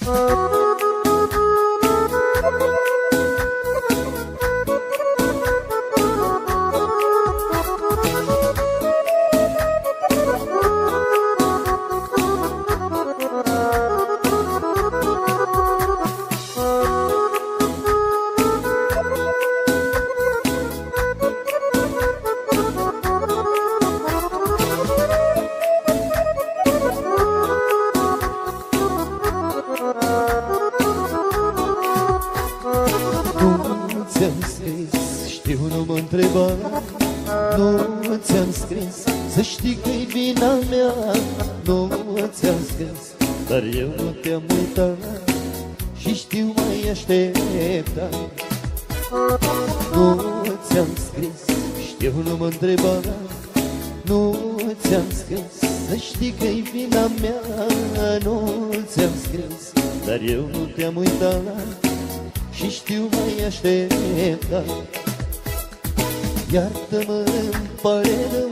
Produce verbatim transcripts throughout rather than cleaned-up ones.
Iartă-mă, îmi pare rău,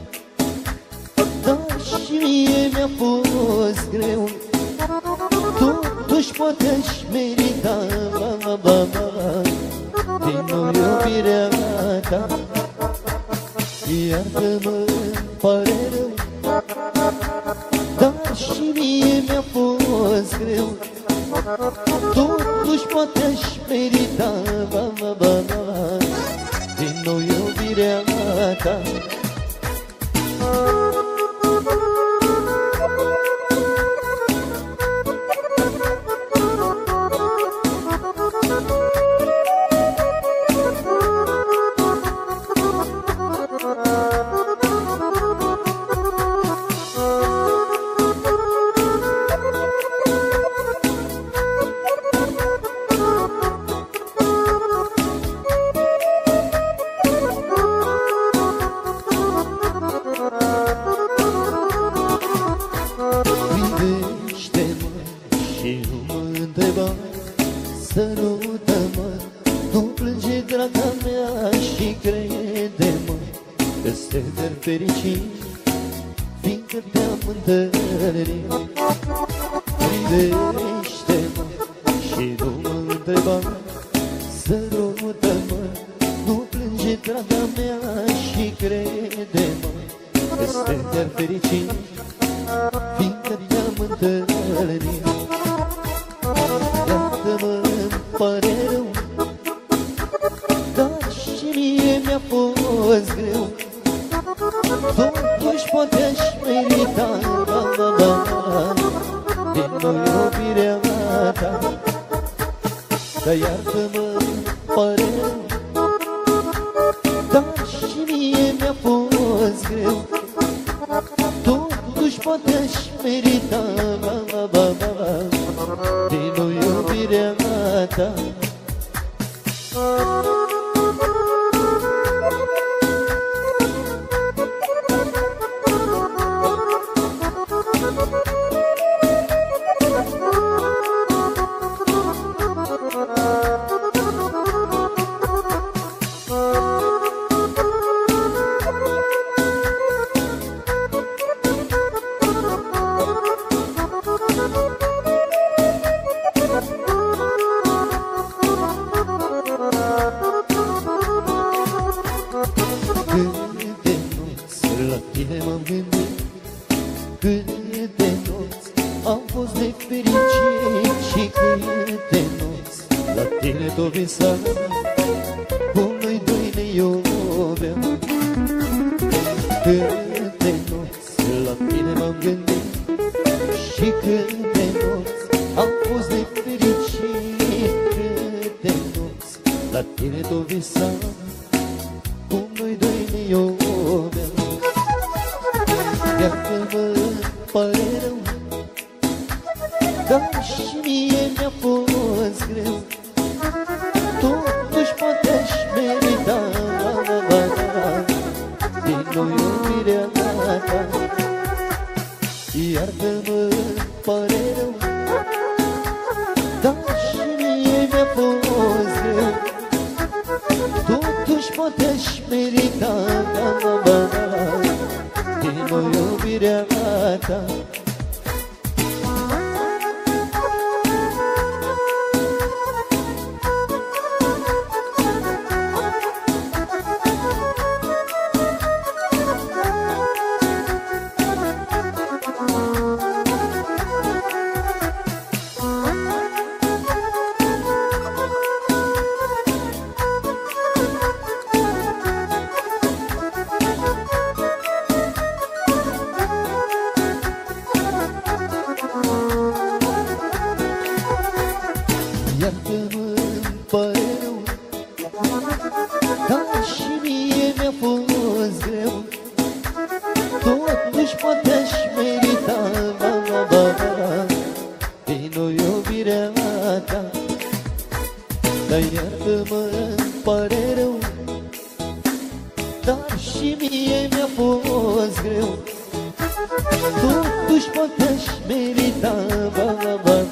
dar și mie mi-a fost greu. Totuși poate aș merita ba, ba, ba, din nou iubirea ta. Iartă-mă, îmi pare rău, dar și mie mi-a fost greu. Totuși poate aș merita ba, ba, ba, ba, din nou iubirea ta. Sărută-mă, nu plânge, draga mea, și crede-mă că suntem fericiți, fiindcă te-am întâlnit. Privește-mă și nu mă întreba, sărută-mă, nu plânge, draga mea, și crede-mă că suntem fericiți, fiindcă te-am întâlnit. Iartă-mă, îmi pare rău, dar și mie mi-a fost greu. Totuși poate aș merita ba, ba, ba, din nou iubirea ta. Dar iartă-mă, îmi pare rău, dar și mie mi-a fost greu. Totuși poate aș merita ba, ba, ba, ba, din nou iubirea ta. Câte nopți la tine m-am gândit, câte nopți am fost de fericit și câte nopți la tine tot visam, cum noi doi ne iubeam. Câte nopți la tine m-am gândit și câte nopți am fost de fericit, câte nopți la tine tot visam, cum noi doi ne iubeam. Iartă-mă, îmi pare rău, dar și mie mi-a fost greu. Totuși poate aș merita ba, ba, ba, din nou iubirea ta. Iartă-mă, îmi pare rău, dar și mie mi-a fost greu. Totuși poate aș merita ba, ba, ba, din nou iubirea ta. dar și mie mi-a fost greu. Totuși poate-aș merita, ba, ba, ba,